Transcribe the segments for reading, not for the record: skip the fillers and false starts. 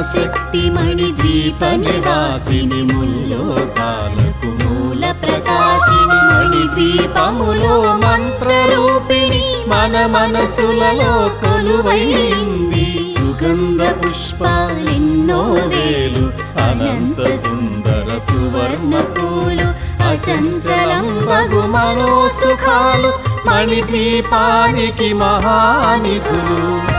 పరాశక్తి మణిద్వీప నివాసిని ముల్లోకాలకు మూల ప్రకాశిని మణిద్వీపములో మంత్రరూపిణి మన మనసులలో కొలువైంది సుగంధ పుష్పాలెన్నో వేలు అనంత సుందర సువర్ణ పూలు అచంచలం వగు మనోసుఖాలు మణిద్వీపానికి మహానిధులు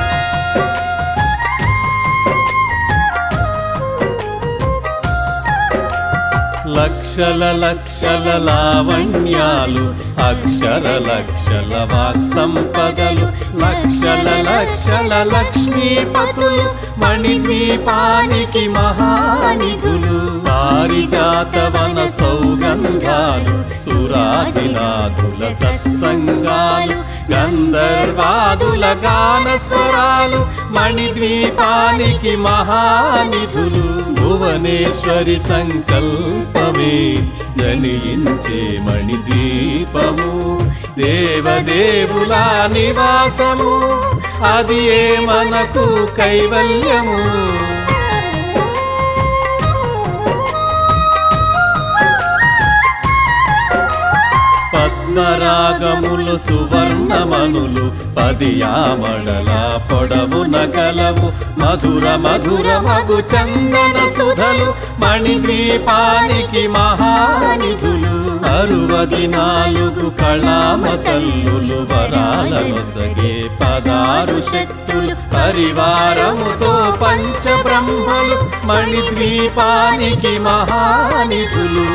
లక్షల లక్షల లావణ్యాలు అక్షర లక్షల వాక్ సంపదలు లక్షల లక్షల లక్ష్మీపతులు మణిద్వీపానికి మహానిధులు పారిజాతవన సౌగంధాలు సురాదినాథుల సత్సంగాలు గంధర్వాదుల గాన స్వరాలు మణిద్వీపానికి మహానిధులు భువనేశ్వరి సంకల్పమే జనించే మణిద్వీపము దేవదేవుల నివాసము అది ఏ మనకు కైవల్యము పద్మరాగములు సువర్ణమనులు పదియామడల పొడవున కలవు మధుర మధుర మగు చందన సుధలు మణిద్వీపానికి మహానిధులు 64 కళామతల్లులు వరాలనొసగే 16 శక్తులు పరివారముతో పంచబ్రహ్మలు మణిద్వీపానికి మహానిధులు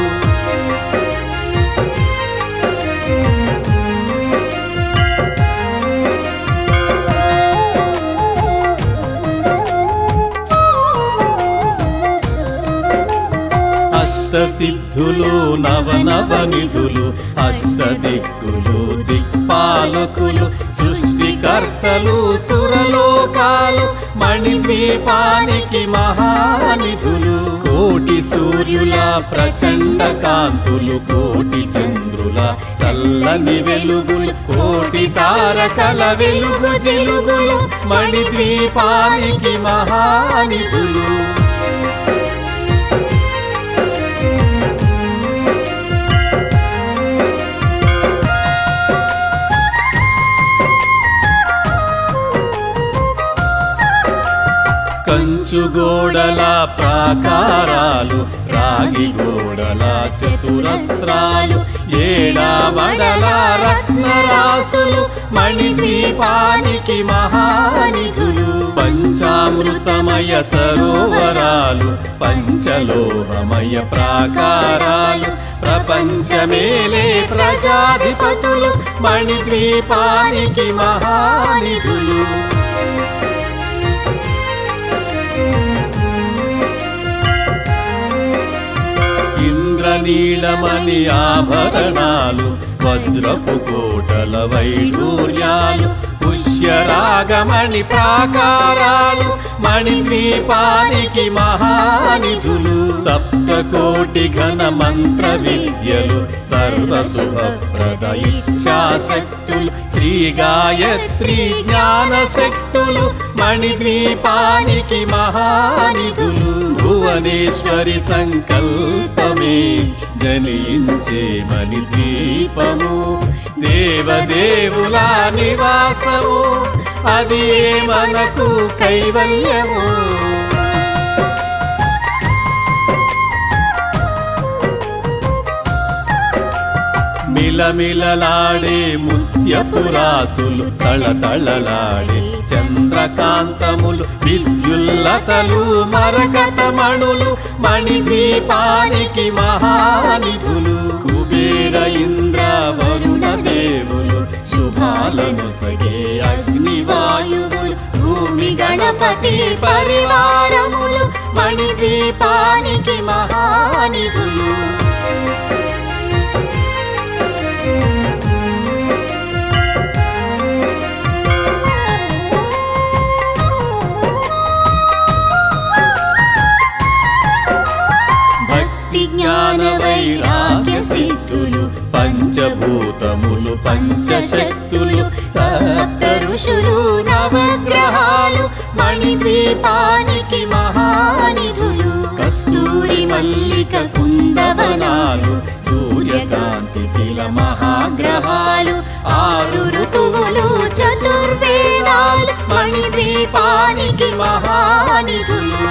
అష్టసిద్ధులు నవనవనిధులు అష్టదిక్కులు దిక్పాలకులు సృష్టికర్తలు సురలోకాలు మణిద్వీపానికి మహానిధులు కోటి సూర్యుల ప్రచండ కాంతులు కోటి చంద్రుల చల్లని వెలుగులు కోటి తారకల వెలుగు జిలుగులు మణిద్వీపానికి మహానిధులు కంచు గోడల ప్రాకారాలు రాగి గోడల చతురస్రాలు ఏడామడల రత్నరాసులు మణిద్వీపానికి మహానిధులు పంచామృతమయ సరోవరాలు పంచలోహమయ ప్రాకారాలు ప్రపంచమేలే ప్రజాధిపతులు మణిద్వీపానికి మహానిధులు నీలమణి ఆభరణాలు వజ్రపు కోటల వైఢూర్యాలు పుష్యరాగమణి ప్రాకారాలు మణిద్వీపానికి మహానిధులు సప్తకోటి ఘన మంత్ర విద్యలు సర్వశుభప్రద ఇచ్ఛాశక్తులు శ్రీ గాయత్రి జ్ఞాన శక్తులు మణిద్వీపానికి మహానిధులు భువనేశ్వరి సంకల్పమే జనించే మణిద్వీపము దేవదేవుల నివాసము అది ఏ మనకు కైవల్యము మిలమిలలాడే ముత్యపురాసులు తళతళలాడే చంద్రకాంతములు విద్యుల్లతలు మరకతమణులు మణిద్వీపానికి మహానిధులు కుబేర ఇంద్ర వరుణ దేవులు శుభాలను సగే అగ్నివాయువులు భూమి గణపతి పరివారములు మణిద్వీపానికి మహానిధులు జ్ఞాన వైరాగ్య సిద్ధులు పంచభూతములు పంచశక్తులు సప్త ఋషులు నవగ్రహాలు మణిద్వీపానికి మహా విగ్రహాలు సూర్యకాంతి శిల మహాగ్రహాలు 6 ఋతువులు చతుర్వేదాలు మణిద్వీపానికి మహానిధులు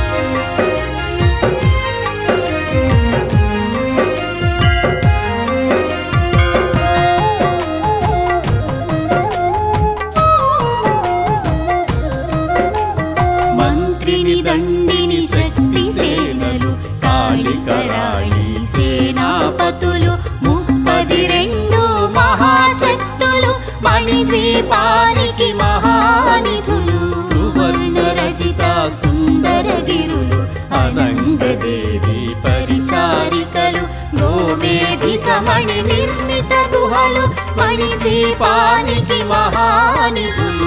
మంత్రిని దండిని శక్తి సేనలు కాళికరాళి సేనాపతులు 32 మహాశక్తులు మణిద్వీపానికి మహానిధులు సువర్ణ రచిత సుందరగిరులు అనంగదేవి పరిచారికలు గోమేధిక మణి నిర్మిత గుహలు మణిద్వీపానికి మహానిధులు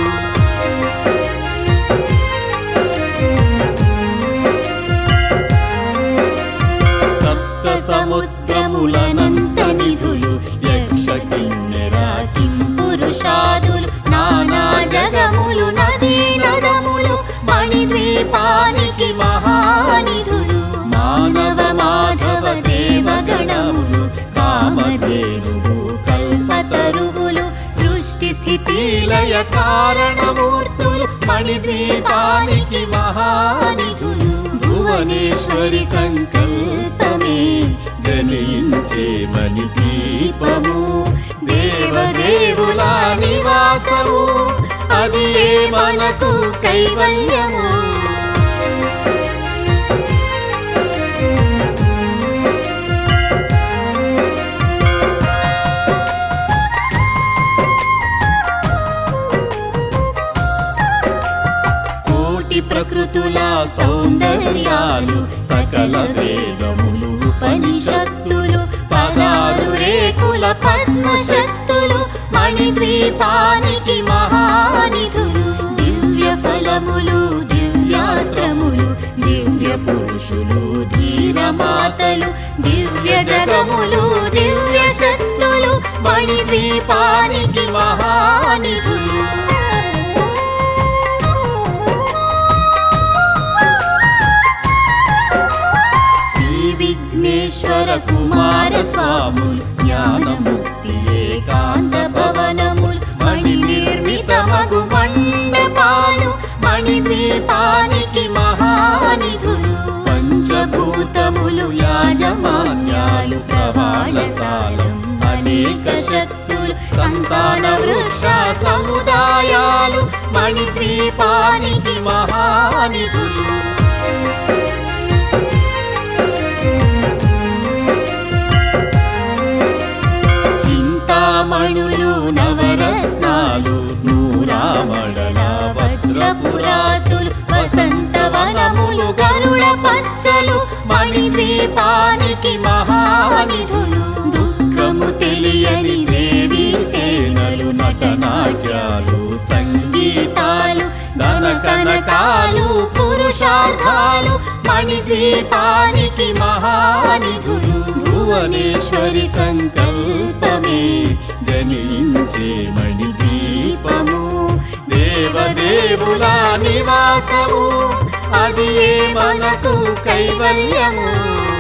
సముద్రములనంత నిధులు యక్ష కిన్నెర కింపురుషాదులు నానా జగములు నదీ నదములు మణిద్వీపానికి మహానిధులు మానవ మాధవ దేవగణములు కామధేనువు కల్పతరువులు సృష్టి స్థితి లయ కారణమూర్తులు మణిద్వీపానికి మహానిధులు భువనేశ్వరి సంకల్పమే జనించే మణిద్వీపము దేవదేవుల నివాసము అది మనకు కైవల్యము ప్రకృతుల సౌందర్యాలు సకల వేదములు ఉపనిషత్తులు 16 రేకుల పద్మశక్తులు మణిద్వీపానికి మహానిధులు దివ్య ఫలములు దివ్యాస్త్రములు దివ్య పురుషులు ధీరమాతలు దివ్య జగములు దివ్య శక్తులు మణిద్వీపానికి మహానిధులు విఘ్నేశ్వర కుమార స్వాములు జ్ఞానముక్తి ఏకాంత భవనములు మణి నిర్మిత మగు మండపాలు మణిద్వీపానికి మహానిధులు పంచభూతములు యాజమాన్యాలు ప్రవాళశాలం అనేక శక్తులు సంతాన వృక్ష సముదాయాలు మణిద్వీపానికి మహానిధులు చింతామణులు నవరత్నాలు నూరామడల వజ్రపురాసులు వసంతవనములు గరుడ పచ్చలు మణిద్వీపానికి మహానిధులు దుఃఖము తెలియని దేవీ సేనలు నటనాట్యాలు సంగీతాలు ధన కనకాలు పురుషార్థాలు మణిద్వీపానికి మహానిధులు భువనేశ్వరి సంకల్పమే జనించే మణిద్వీపము దేవదేవుల నివాసము అది మనకు కైవల్యము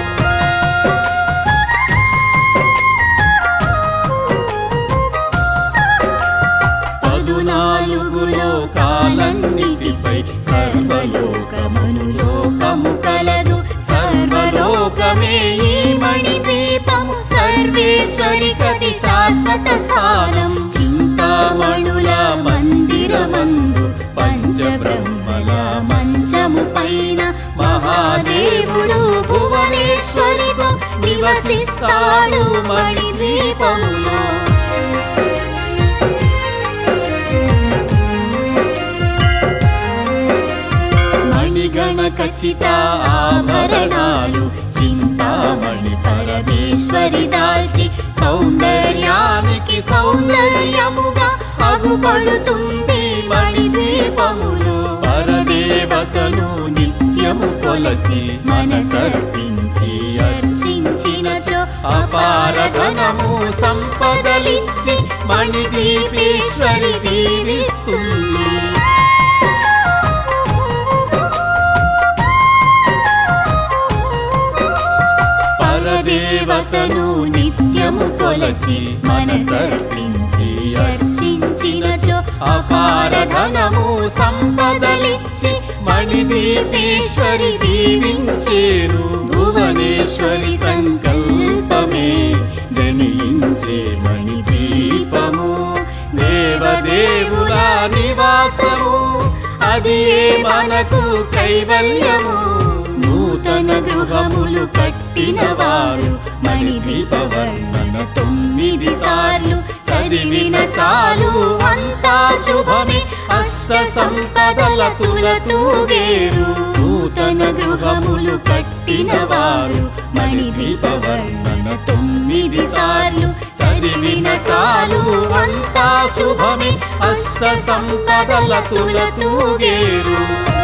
లోకాలన్నిటిపై సర్వలోకమనులోకము కలదు సర్వలోకమే ఈ మణిద్వీపము సర్వేశ్వరి కది శాశ్వత స్థానం చింతామణుల మందిరమందు పంచబ్రహ్మల మంచము పైన మహాదేవుడు భువనేశ్వరిలో నివసిస్తాడు మణిద్వీపములో మణిగణ ఖచ్చిత ఆభరణాలు చింతామణి పరమేశ్వరి దాల్చి సౌందర్యానికి సౌందర్యముగా అగుపడుతుంది మణిద్వీపములో పరదేవతను నిత్యము కొలచి మనసర్పించి అర్చించినచో అపారధనము సంపదలిచ్చి మణిద్వీపేశ్వరి దీవిస్తుంది దేవతను నిత్యము కొలచి మనసర్పించి అర్చించినచో అపార ధనము సంపదలిచ్చి మణిదీపేశ్వరి దీవించేను. భువనేశ్వరి సంకల్పమే జనించే మణిదీపము. దేవదేవుల నివాసము అది మనకు కైవల్యము. నూతన గృహములు కట్టిన వారు మణిదీప వర్ణన 9 సార్లు చదివిన చాలు అంతా శుభమే. అష్ట సంపదల తులతూగేరు. నూతన గృహములు కట్టిన వారు మణిదీప వర్ణన 9 సార్లు చదివిన చాలు అంతా శుభమే. అష్ట సంపదల తులతూగేరు.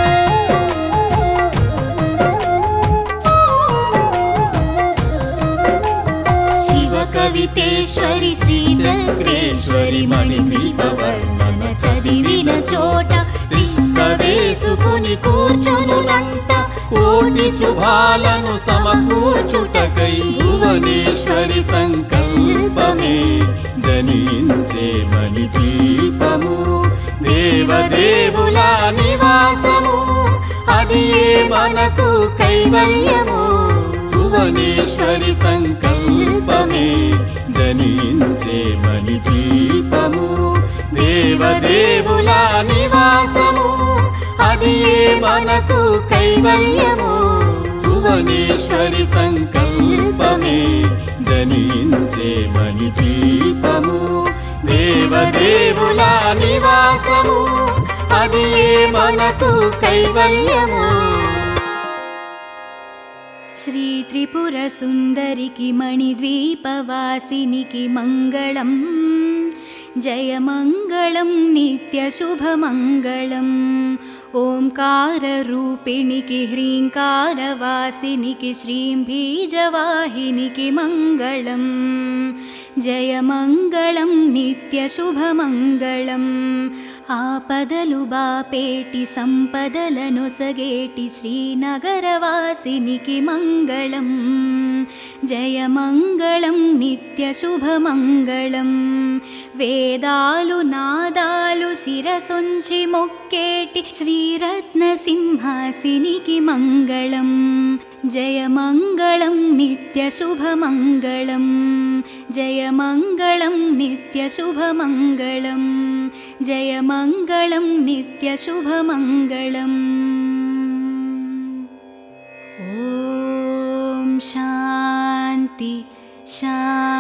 కవితేశ్వరి శ్రీ చక్రేశ్వరి మణిదీప వర్ణన చదివిన చోట తిష్ట వేసుకుని కూర్చొనునంట. కోటి శుభాలను సమకూర్చుటకై భువనేశ్వరి సంకల్పమే జనించే మణిదీపము. దేవదేవుల నివాసము అది మనకు కైవల్యము. భువనేశ్వరి సంకల్పమే జనించే మణిదీపము. దేవదేవుల నివాసము అది మనకు కైవల్యము. భువనేశ్వరి సంకల్పమే జనించే మణిదీపము. దేవదేవుల నివాసము అది మనకు కైవల్యము. శ్రీ త్రిపుర సుందరికి మణిద్వీపవాసినికి మంగళం. జయమంగళం నిత్యశుభమంగళం. ఓంకార రూపిణికి హ్రీంకారవాసినికి శ్రీం బీజవాహినికి మంగళం. జయమంగళం నిత్యశుభమంగళం. ఆపదలు బాపేటి సంపదలనొసగేటి శ్రీనగరవాసినికి మంగళం. జయమంగళం నిత్యశుభమంగళం. వేదాలు నాదాలు శిరసొంచి మొక్కేటి శ్రీరత్నసింహాసినికి మంగళం. జయమంగళం నిత్యశుభమంగళం. జయమంగళం నిత్యశుభమంగళం. జయమంగళం నిత్యశుభమంగళం. ఓం శాంతి శాంతి.